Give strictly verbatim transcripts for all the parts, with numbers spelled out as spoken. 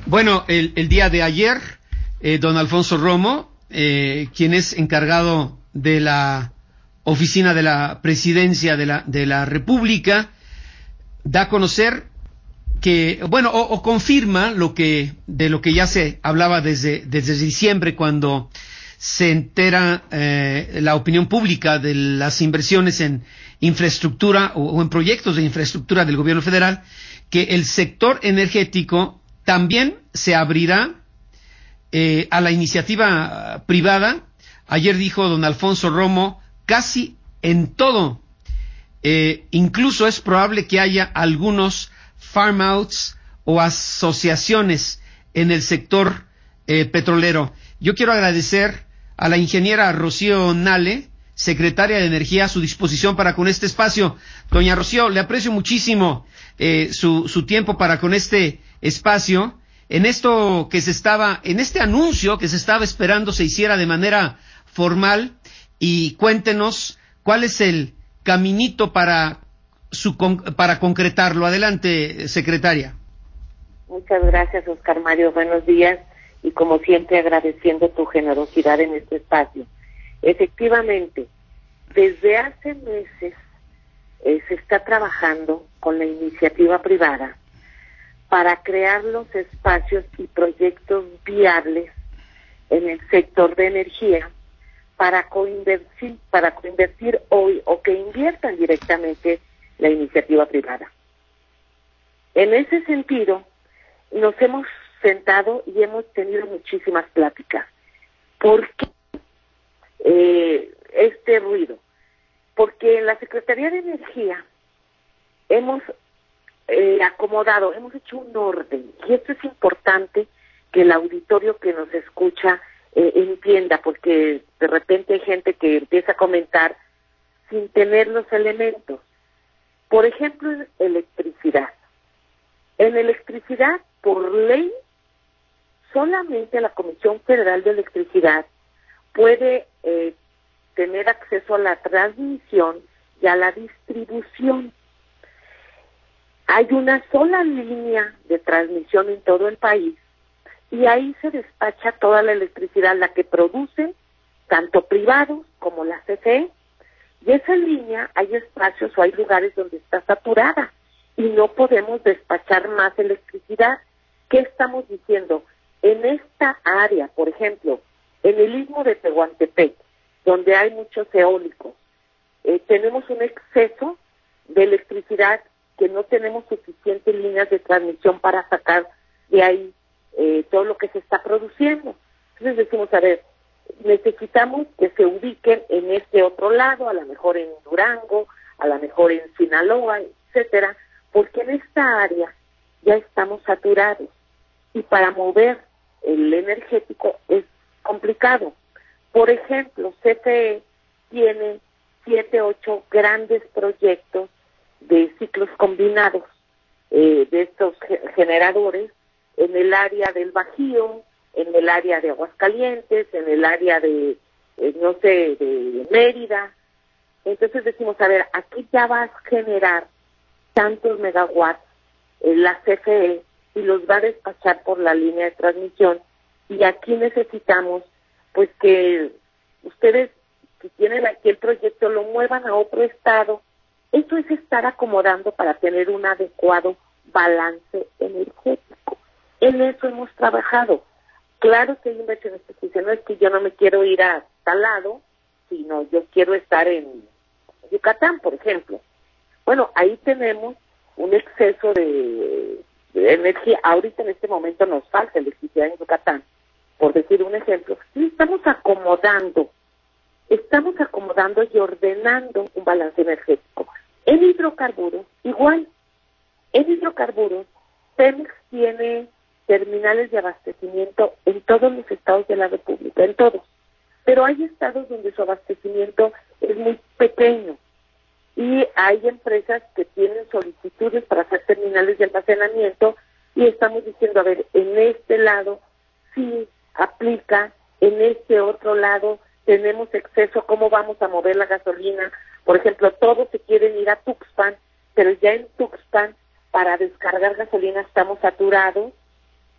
Bueno, el, el día de ayer, eh, don Alfonso Romo, eh, quien es encargado de la oficina de la presidencia de la, de la República, da a conocer que, bueno, o, o confirma lo que, de lo que ya se hablaba desde, desde diciembre, cuando se entera eh, la opinión pública de las inversiones en infraestructura o, o en proyectos de infraestructura del gobierno federal, que el sector energético también se abrirá eh, a la iniciativa privada. Ayer dijo don Alfonso Romo, casi en todo. Eh, incluso es probable que haya algunos farm outs o asociaciones en el sector eh, petrolero. Yo quiero agradecer a la ingeniera Rocío Nale, secretaria de Energía, a su disposición para con este espacio. Doña Rocío, le aprecio muchísimo eh, su, su tiempo para con este espacio, en esto que se estaba, en este anuncio que se estaba esperando se hiciera de manera formal, y cuéntenos cuál es el caminito para su para concretarlo. Adelante, secretaria. Muchas gracias, Oscar Mario. Buenos días, y como siempre agradeciendo tu generosidad en este espacio. Efectivamente, desde hace meses eh, se está trabajando con la iniciativa privada para crear los espacios y proyectos viables en el sector de energía para coinvertir, para coinvertir hoy o que inviertan directamente la iniciativa privada. En ese sentido, nos hemos sentado y hemos tenido muchísimas pláticas. ¿Por qué eh, este ruido? Porque en la Secretaría de Energía hemos eh, acomodado, hemos hecho un orden, y esto es importante que el auditorio que nos escucha eh, entienda, porque de repente hay gente que empieza a comentar sin tener los elementos. Por ejemplo, en electricidad. En electricidad, por ley, solamente la Comisión Federal de Electricidad puede eh, tener acceso a la transmisión y a la distribución. Hay una sola línea de transmisión en todo el país, y ahí se despacha toda la electricidad, la que producen tanto privados como la C F E, y esa línea hay espacios o hay lugares donde está saturada y no podemos despachar más electricidad. ¿Qué estamos diciendo? En esta área, por ejemplo, en el istmo de Tehuantepec, donde hay muchos eólicos, eh, tenemos un exceso de electricidad que no tenemos suficientes líneas de transmisión para sacar de ahí eh, todo lo que se está produciendo. Entonces decimos, a ver, necesitamos que se ubiquen en este otro lado, a lo mejor en Durango, a lo mejor en Sinaloa, etcétera, porque en esta área ya estamos saturados, y para mover el energético es complicado. Por ejemplo, C F E tiene siete, ocho grandes proyectos de ciclos combinados eh, de estos generadores en el área del Bajío, en el área de Aguascalientes, en el área de, eh, no sé, de Mérida. Entonces decimos, a ver, aquí ya va a generar tantos megawatts eh, la C F E y los va a despachar por la línea de transmisión, y aquí necesitamos pues que ustedes, si tienen aquí el proyecto, lo muevan a otro estado. Eso es estar acomodando para tener un adecuado balance energético. En eso hemos trabajado. Claro que hay inversiones que dicen, no es que yo no me quiero ir a tal lado, sino yo quiero estar en Yucatán, por ejemplo. Bueno, ahí tenemos un exceso de, de energía. Ahorita en este momento nos falta electricidad en Yucatán, por decir un ejemplo. Sí, estamos acomodando, estamos acomodando y ordenando un balance energético. En hidrocarburos, igual. En hidrocarburos, Pemex tiene terminales de abastecimiento en todos los estados de la República, en todos. Pero hay estados donde su abastecimiento es muy pequeño, y hay empresas que tienen solicitudes para hacer terminales de almacenamiento, y estamos diciendo, a ver, en este lado sí aplica, en este otro lado tenemos exceso, ¿cómo vamos a mover la gasolina? Por ejemplo, todos se quieren ir a Tuxpan, pero ya en Tuxpan, para descargar gasolina estamos saturados.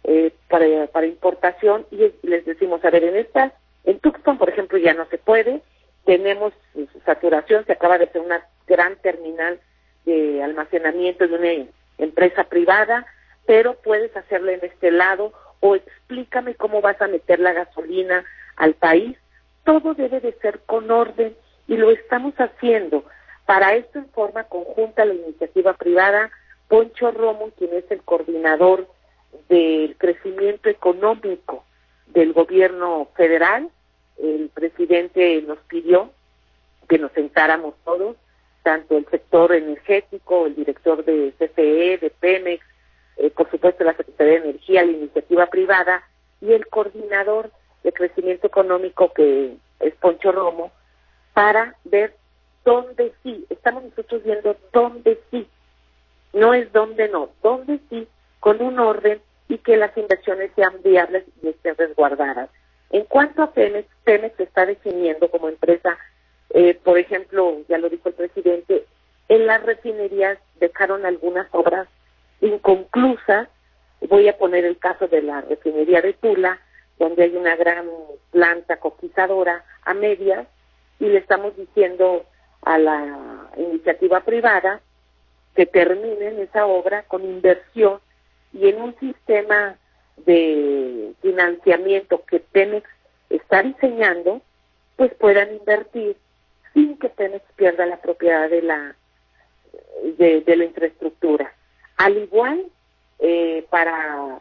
eh, para, para importación, y les decimos, a ver, en estas, en Tucson, por ejemplo, ya no se puede, tenemos pues, saturación, se acaba de hacer una gran terminal de almacenamiento de una empresa privada, pero puedes hacerlo en este lado, o explícame cómo vas a meter la gasolina al país. Todo debe de ser con orden, y lo estamos haciendo. Para esto, en forma conjunta, la iniciativa privada, Poncho Romo, quien es el coordinador del crecimiento económico del gobierno federal, el presidente nos pidió que nos sentáramos todos, tanto el sector energético, el director de C F E, de Pemex, eh, por supuesto la Secretaría de Energía, la iniciativa privada, y el coordinador de crecimiento económico, que es Poncho Romo, para ver dónde sí, estamos nosotros viendo dónde sí, no es dónde no, dónde sí, con un orden, y que las inversiones sean viables y estén resguardadas. En cuanto a Pemex, Pemex se está definiendo como empresa, eh, por ejemplo, ya lo dijo el presidente, en las refinerías dejaron algunas obras inconclusas. Voy a poner el caso de la refinería de Tula, donde hay una gran planta coquizadora a medias, y le estamos diciendo a la iniciativa privada que terminen esa obra con inversión y en un sistema de financiamiento que Pemex está diseñando, pues puedan invertir sin que Pemex pierda la propiedad de la de, de la infraestructura. Al igual, eh, para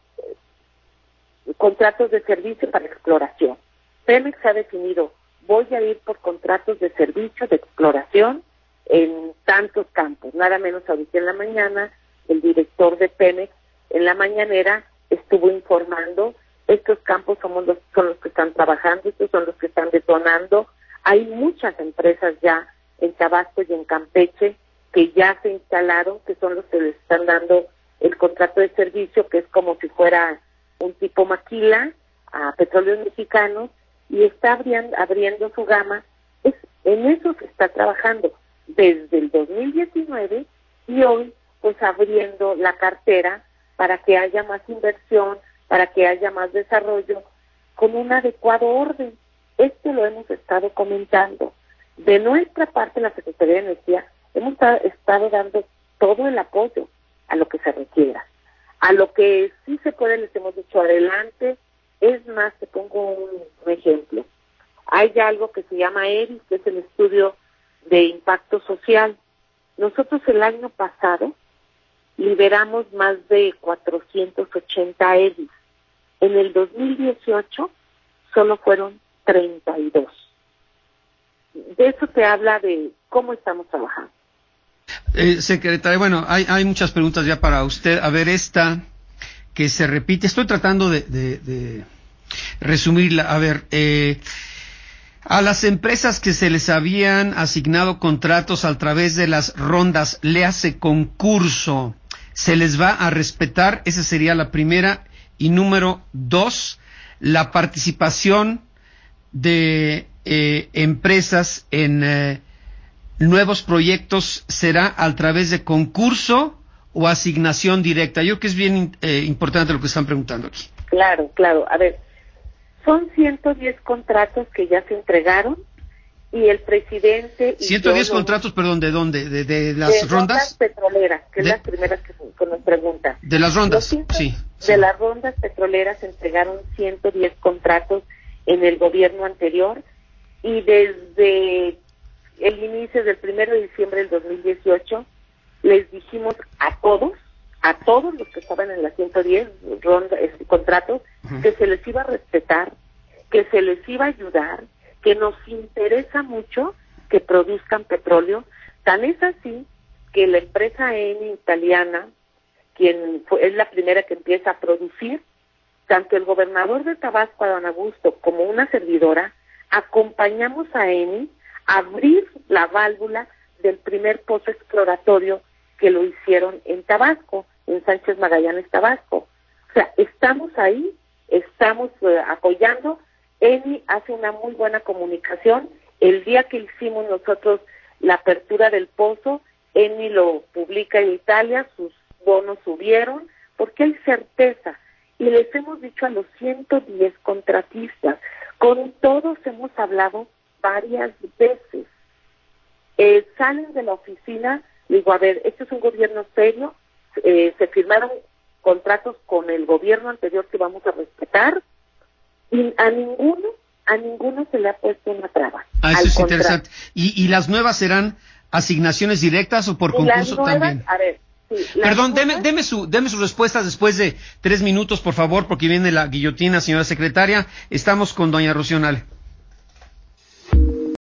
eh, contratos de servicio para exploración. Pemex ha definido, voy a ir por contratos de servicio de exploración en tantos campos. Nada menos ahorita en la mañana, el director de Pemex en la mañanera estuvo informando, estos campos somos los, son los que están trabajando, estos son los que están detonando. Hay muchas empresas ya en Tabasco y en Campeche que ya se instalaron, que son los que les están dando el contrato de servicio, que es como si fuera un tipo maquila a Petróleos Mexicanos, y está abriendo, abriendo su gama. Es, en eso se está trabajando desde el dos mil diecinueve, y hoy pues abriendo la cartera para que haya más inversión, para que haya más desarrollo, con un adecuado orden. Esto lo hemos estado comentando. De nuestra parte, la Secretaría de Energía, hemos estado dando todo el apoyo a lo que se requiera. A lo que sí se puede, les hemos dicho adelante. Es más, te pongo un, un ejemplo. Hay algo que se llama E R I S, que es el estudio de impacto social. Nosotros el año pasado liberamos más de cuatrocientos ochenta E R I S. En el dos mil dieciocho solo fueron treinta y dos. De eso te habla de cómo estamos trabajando. Eh, secretaria, bueno, hay, hay muchas preguntas ya para usted. A ver, esta que se repite, estoy tratando de, de, de resumirla. A ver, eh, a las empresas que se les habían asignado contratos a través de las rondas, le hace concurso, ¿se les va a respetar? Esa sería la primera. Y número dos, la participación de eh, empresas en eh, nuevos proyectos será a través de concurso o asignación directa. Yo creo que es bien eh, importante lo que están preguntando aquí. Claro, claro. A ver, son ciento diez contratos que ya se entregaron, y el presidente... Y ciento diez yo, contratos, perdón, ¿de dónde? ¿De, de las de rondas? rondas petroleras, que de, es las primeras que, que nos preguntan. De las rondas, sí, De sí. las rondas petroleras se entregaron ciento diez contratos en el gobierno anterior, y desde el inicio del primero de diciembre del dos mil dieciocho les dijimos a todos, a todos los que estaban en las ciento diez rondas, este, contratos, uh-huh, que se les iba a respetar, que se les iba a ayudar, que nos interesa mucho que produzcan petróleo. Tan es así que la empresa Eni italiana, quien fue, es la primera que empieza a producir, tanto el gobernador de Tabasco, Adán Augusto, como una servidora, acompañamos a Eni a abrir la válvula del primer pozo exploratorio que lo hicieron en Tabasco, en Sánchez Magallanes, Tabasco. O sea, estamos ahí, estamos eh, apoyando. Eni hace una muy buena comunicación. El día que hicimos nosotros la apertura del pozo, Eni lo publica en Italia, sus bonos subieron, porque hay certeza. y les hemos dicho a los ciento diez contratistas, con todos hemos hablado varias veces. Eh, salen de la oficina, digo, a ver, este es un gobierno serio, eh, se firmaron contratos con el gobierno anterior que vamos a respetar, y a ninguno, a ninguno se le ha puesto una traba. Ah, eso es interesante. ¿Y, ¿Y las nuevas serán asignaciones directas o por concurso nuevas, también? A ver, sí, Perdón, nuevas, deme, deme, su, deme sus respuestas después de tres minutos, por favor, porque viene la guillotina, señora secretaria. Estamos con doña Rocío Nale.